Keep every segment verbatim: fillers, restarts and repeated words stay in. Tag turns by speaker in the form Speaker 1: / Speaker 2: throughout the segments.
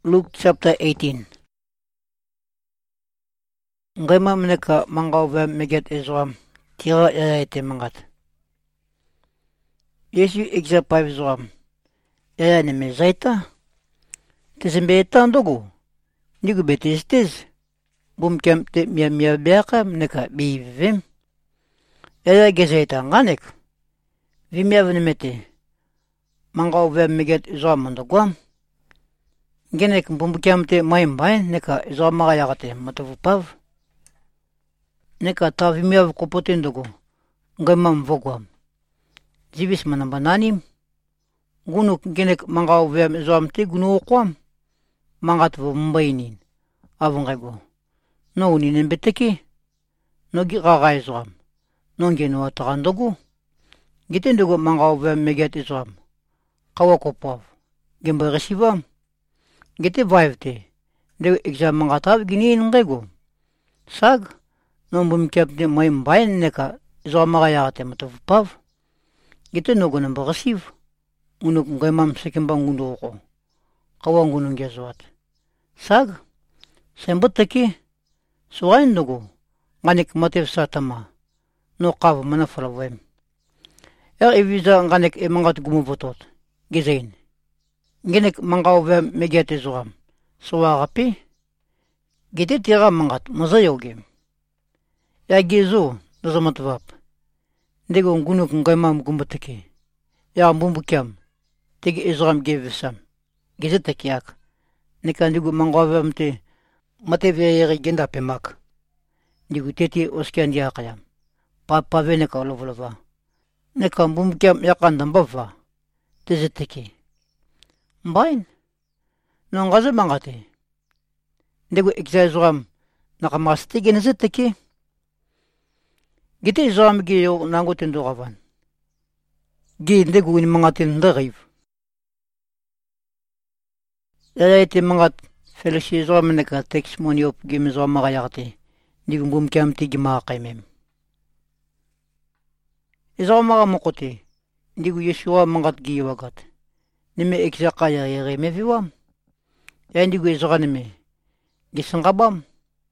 Speaker 1: Luke chapter eighteen. Ngema mneka mangawe meget Israel. Tira yaite mangat. Yesu ikza pa Israel. Yaya ne mezaita. Tizembeta ndogo. Nigu betistis. Bum kem te mia mia beka mneka bivim. Yaya gezaita nganek. Vimia vnemete. Mangawe meget Israel mandogwam. Genek bumbukiam te maimbain neka Israel magayagate matavupav. Neka tavimia kopotendogo. Ngamam vogwam. Zivis manambananim. Gunu genek mangawe Israel te gunu okwam. Mangat vumbainin. Avungego. No uninen beteki. No gigaga Israel. No genu atagandogo. Gitendogo mangawe meget Israel. Kawakopav. Gemba resivam. Gete vaivte. De exam mangatav ginin ngego. Sag. No bumkapte maim bain neka zamagayate matavupav. Gete no gunam bagasiv. Unuk ngamam sekimbang gunoko. Kawang gunung gezwat. Sag. Sembutaki. Suain nogo. Nganik mativ satama. No kav manafravem. Er eviza nganik emangat gumuvotot. Gezain. Genek mangawe megete zoram. Soarapi. Gete tira mangat mazayogem. Ya gezo nazamatwap. Dego ngunuk ngaimam gumbataki. Ya mbumbukyam. Tegi izram gevisam. Gezetakiak. Nekandigu mangawe mte matevya yeri genda pemak. Digu teti oskian diakayam. Pa paveneka olovolova. Neka mbumbukyam yakandambava. Tezetaki. Bain. Nongaze mangate. Degu exazoram nakamasti genezeteki. Gite zoram gi yo nangoten dogavan. Gi degu in mangatin dagif. Yaite mangat felisi zoram neka tex moniop gim zoram magayate. Digu bum kamti gima qaimem. Zoram magamokote. Digu yeshua mangat gi wagat. Nime eksakaya yere meviwam. Ya indigo izoganime. Gisangabam.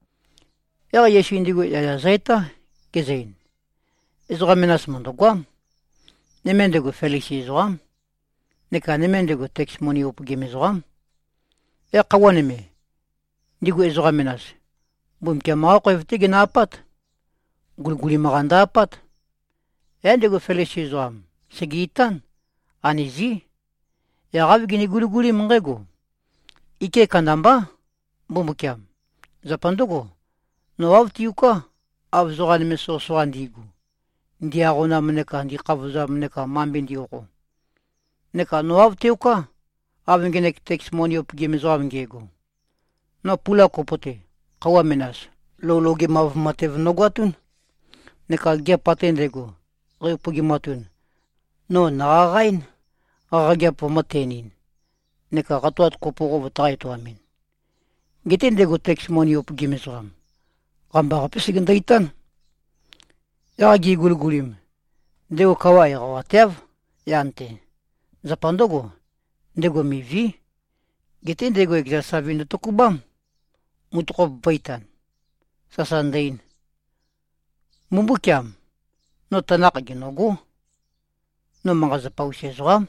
Speaker 1: Ya yesu indigo ya zaita. Gezain. Izogaminas mondogwam. Nemendego felixi izogam. Neka nemendego tex moni upugim izogam. Ya kawanime. Digo izogaminas. Bumkia maako eftigi na apat. Gulguli maganda apat. Ya indigo felixi izogam. Segitan. Anizi. Ya gavi gini guli-guli mngego. Ike kandamba, bumbukiam. Zapandogo, no avti yuka, avzogan me so soandigu. Ndi agona mneka, ndi kavuza mneka, mambindi yoko. Neka no avti yuka, avengenek tex monio pigemizo avengego. No pula kopote, kawa menas. Lologe mav matev nogwatun. Neka gya patendego, reu pugimatun. No naagain. Agagya po matenin. Neka katuat kopoko batay to amin. Gitin dego tex moni op gimisram. Kamba kapisigan daitan. Yagi gulgulim. Dego kawai kawatev. Yante. Zapandogo. Dego mi vi. Gitin dego egzasavin na tukubam. Mutukov baitan. Sasandain. Mumbukyam. No tanak ginogo. No mga zapausezram.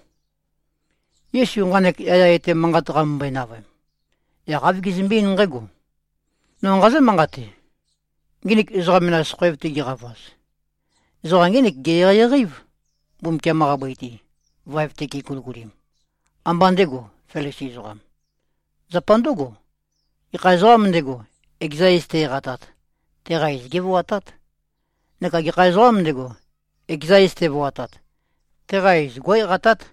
Speaker 1: Yesu nganek yayaite mangat rambay nawem. Ya kavigizimbi ngego. No ngaze mangate. Ginik izramina skwevti giravas. Zoran ginik geyayariv. Bum kia marabaiti. Vaivte ki kulkulim. Ambandego felisi zoram. Zapandogo. Ika zoram nego. Exaiste ratat. Terais gevoatat. Neka gika zoram nego. Exaiste voatat. Terais goy ratat.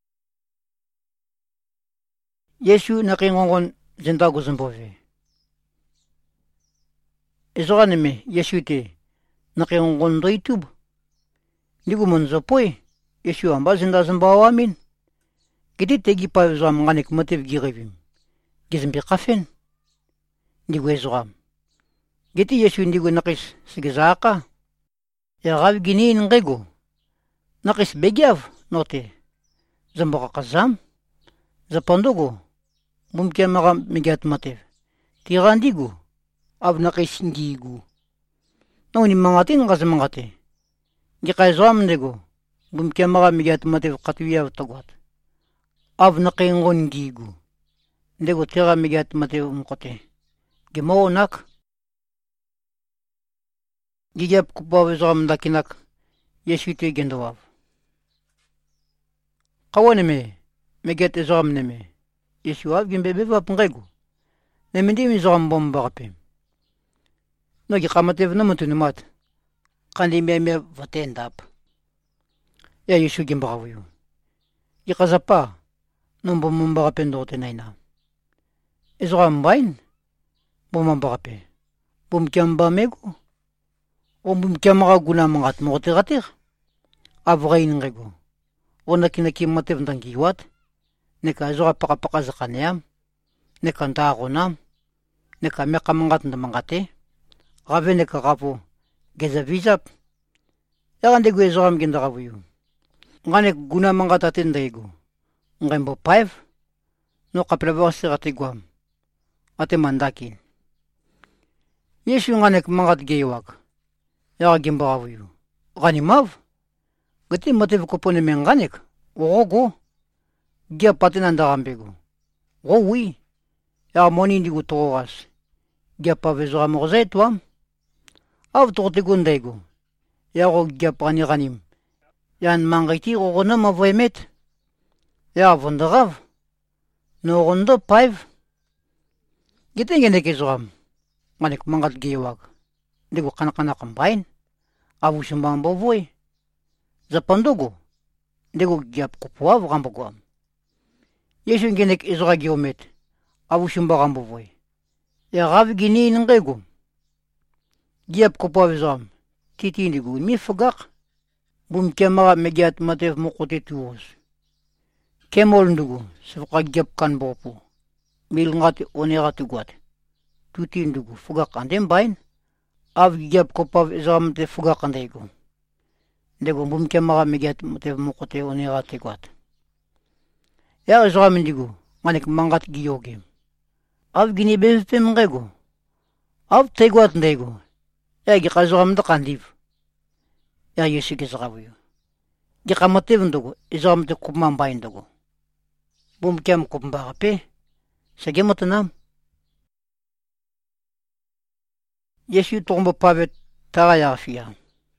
Speaker 1: Yesu nakingongon zendago zembove. Ezoganeme Yesu te nakingongon doitub. Nigu monzopoi Yesu amba zenda zembawamin. Giti tegi pa zam nganek motiv girevim. Gizembi kafen. Nigu ezogam. Giti Yesu nigu nakis sigizaka. Ya gav gini ngego. Nakis begyav note. Zembaka kazam. Zapandogo. Bumkia maga migat matev. Tirandigu. Av nakisindigu. No ni mangatin ngas mangate. Gikai zoam nego. Bumkia maga migat matev katuya tagot. Av nakingondigu. Nego tira migat matev umkote. Gimo nak. Gigap kupav zoam dakinak. Yesu te gendovav. Kawaneme. Migat zoam neme. Yesu av gimbebe vapngegu. Nemendi mi zoam bomba rapim. No gikamatev namutunumat. Kandi meme vatendap. Ya Yesu gimbawayu. Gikazapa. Nombo mumba rapim dote naina. Zoam bain. Bomba rapim. Bum kiamba mego. Om kiamara guna mangat mote gatir. Avrain rego. Ona kinaki matev ndangiwat. Neka zora paka paka zakaniam. Neka ntagonam. Neka meka mangat ndamangate. Rave neka rapo. Geza vizap. Yagan degu zoram gendaravuyu. Ngane guna mangat atendego. Ngembo paev. No kaplevasi ratigwam. Ate mandakin. Yesu ngane mangat geiwak. Yaga gimbaravuyu. Gani mav. Gati matev kopone menganek. Ogo. Gia patinan darambego. Oh oui. Ya moni ndigu toras. Gia pavezora morzetwam. Av tortegundego. Ya ro gia paniranim. Yan mangiti rogona mavoemet. Ya vondarav. No rondo paiv. Gitengene kezoram. Manek mangat giwag. Ndigu kanakana kambain. Avu shumbambo voy. Zapandogo. Ndigu gia kupuav rambogwam. Yesu ngenek izora giomet. Avu shumba rambovoy. Ya rav gini ngego. Giap kopavizam. Titi ndigu mi fogak. Bum kemara megiat matev mokote tuos. Kemol ndugu. Sefka giap kan bopu. Mil ngati onerati guat. Tuti ndugu fogak andem bain. Av giap kopav izam te fogak andego. Ndego bum kemara megiat matev mokote onerati guat. Ya zoram ndigu. Manek mangat giyoge. Av gini befem ngego. Av teguat ndego. Ya gika zoram da kandiv. Ya Yesu gizravuyo. Gika matev ndogo. Izam te kupman bain ndogo. Bum kem kupmbarape. Sege matanam. Yesu tombo pavet taraya afia.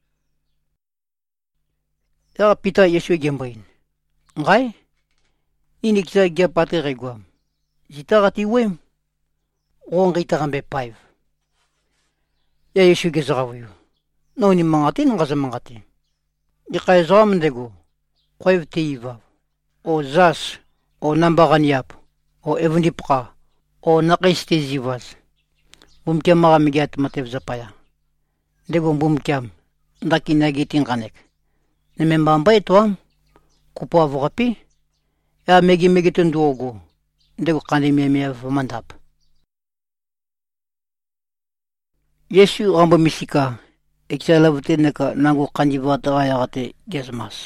Speaker 1: Ya pita Yesu gembain. Ngai? Inik sa gya pati regwam. Zitarati wem. Rongi tarambe paiv. Ya Yesu gizravuyo. No ni mangati ngaza mangati. Dikay zoram ndego. Kwev teiva. O zas. O nambaranyap. O evnipra. O nakistezivas. Bumkiam maramigat matev zapaya. Ndego bumkiam. Ndaki nagitin kanek. Nemembamba itoam. Kupo avorapi. Ya megi megi tunduogo. Ndego kani meme vamandap. Yesu rambo misika. Eksala vute neka nango kanjivata ayagate gesmas.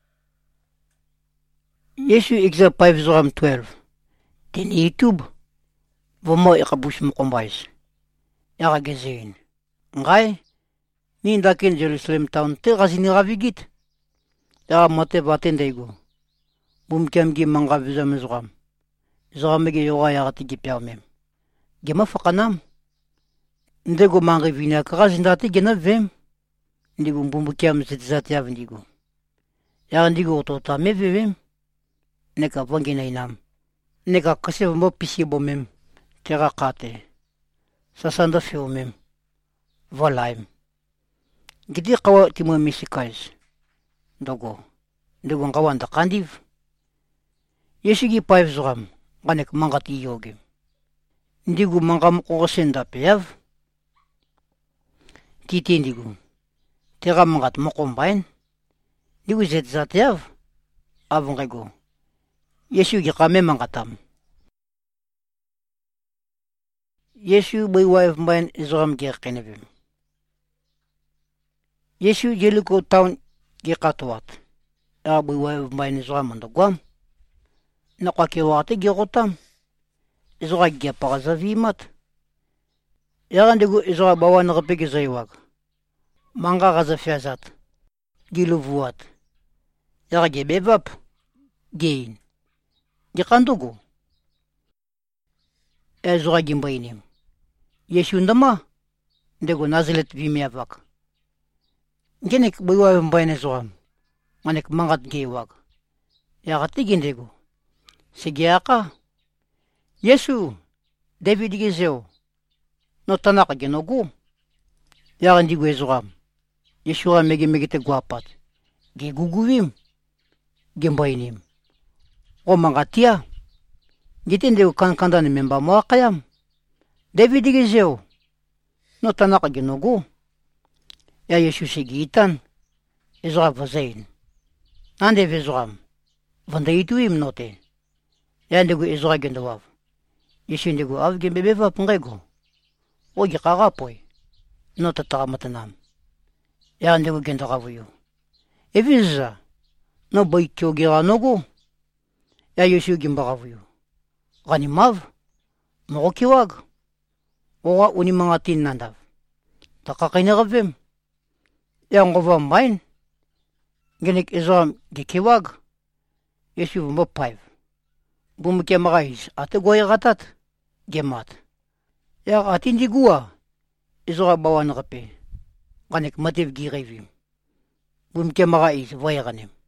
Speaker 1: Yesu eksa five zoram twelve. Ten YouTube. Vomo ikabush mukombais. Yaga gezein. Ngai. Nindakin Jerusalem town te gazini ravigit. Yaga mate batendego. Bumkiam gi manga vizam zoram. Zoram ge yoga yagati gi permem. Gema fakanam. Ndego manga vina krazindati gena vem. Ndigo bumkiam zitzati avndigo. Yaga ndigo tota me vem. Neka vangina inam. Neka kase mo pisi bomem. Tera kate. Sasanda filmem. Volaim. Gidi kawa timo misikais. Dogo. Ndigo ngawanda kandiv. Yesu gi five zoram. Ganek mangati yoge. Ndigo mangam kosenda peyav. Titi ndigo. Tera mangat mokombain. Ndigo zetzat yav. Avongego. Yesu gi kame mangatam. Yesu bai waif mbain zoram gi kenevim. Yesu jeliko town gi katwat. Ya bai waif mbain zoram ndogwam. Nakwa ke wate gi rotam. Izora gia pagazavimat. Yarandigu izora bawan repegi zaiwag. Manga gazafiazat. Giluvuat. Yara gebevap. Gein. Gikandugu. Ezora gimbainim. Yeshundama. Ndegu nazilet vimiavak. Genek buiwa mbaine zoram. Manek mangat gewag. Yara tigindegu. Sigiaka. Yesu. David gizeo. No tanaka genogu. Yara ndigu ezoram. Yeshua mege megete guapat. Ge guguvim. Gimbainim. O mangatia. Gitinde kan kandani memba moakayam. David gizeo. No tanaka genogu. Ya Yesu segitan. Ezra vazain. Ande vezoram. Vanda ituim note. Ya ndegu ezra gendowav. Yesu ndegu av gembebeva pungego. O gikagapoi. No tatamatanam. Ya ndegu gendogavuyo. Eviza. No boikyo gira nogu. Ya Yesu gimbagavuyo. Ganimav. Mokiwag. Owa unimangatin nandav. Takakainagavim. Ya ngova main. Genek izam gikiwag. Yesu vumopaiv. Bumuke magais. Ate goya gatat. Gemat. Ya atindi gua. Izora bawan rape. Ganek mativ girevim. Bumuke magais voya ganem.